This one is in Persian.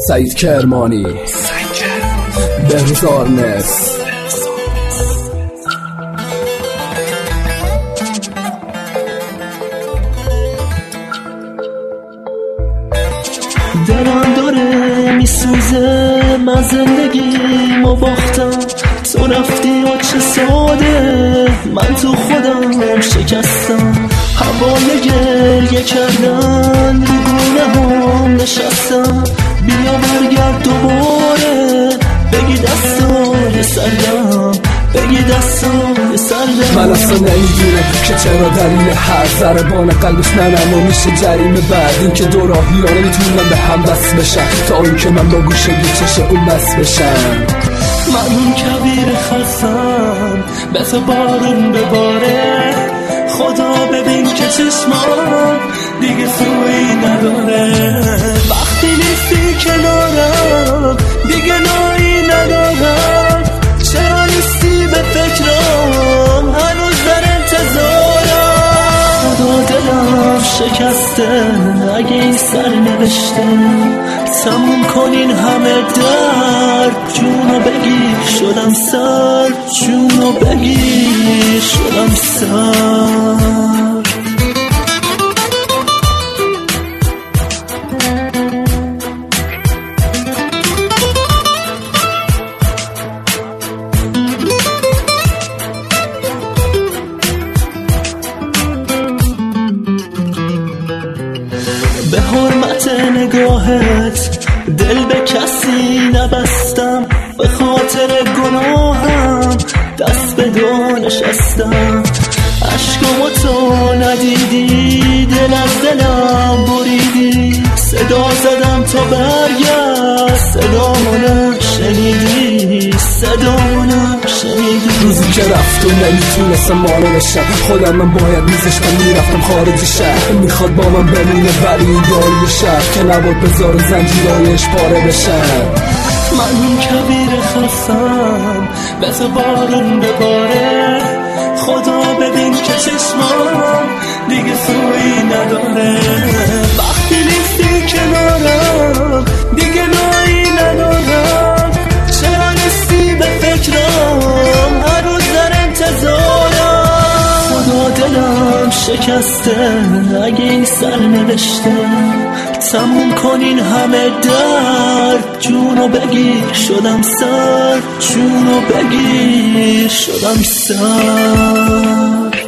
سعید کرمانی، بهروز آرنس. دلم داره میسوزه، من زندگیمو باختم، تو رفتی و چه ساده، من تو خودم شکستم. هوای گریه کردن رو گونه هم نشستم، بیا برگرد دوباره، بگی دستای سردم، بگی دستای سردم. من اصلا نمیدونم که چرا دلیل هر ضربان قلبش ننما میشه جریمه. بعد این که دو راهی ها نمیتونم به هم بس بشن، تا این که من با گوشه چش اون بس بشن. من اون کبیر خستم، بس بارون بباره، خدا ببین که چشمان دیگه سوی نداره. وقتی نیستی کنارم دیگه نایی ندارم، چرا نیستی به فکرم، هنوز در انتظارم. خدا دلم شکسته، اگه این سر نوشته تموم کنین همه درد، جونو بگیر شدم سر، جونو بگیر شدم سر. به حرمت نگاهت دل به کسی نبستم، به خاطر گناهم دست به دو نشستم. عشقامو تو ندیدی، دل از دلم بریدی، صدا زدم تا برگرد، صدامو نشنیدی، صدامو نشنیدی. روزی که رفت و نمیتونستم مانو بشم، خودم من باید میذاشتم میرفتم خارج شهر. میخواد با من بمونه ولی این داری شهر که نباید بذار زنجیرایش پاره بشن. من اون کبیر خستم، بس بارون بباره، خدا ببین که چشمان دیگه سوی نداره. وقتی نیستی کنارم دیگه نایی ندارم، چرا نیستی به فکرم، هنوز در انتظارم. خدا دلم شکسته، اگه این سر نوشته تموم کنین همه درد، جونو بگیر شدم سر، جونو بگیر شدم سر.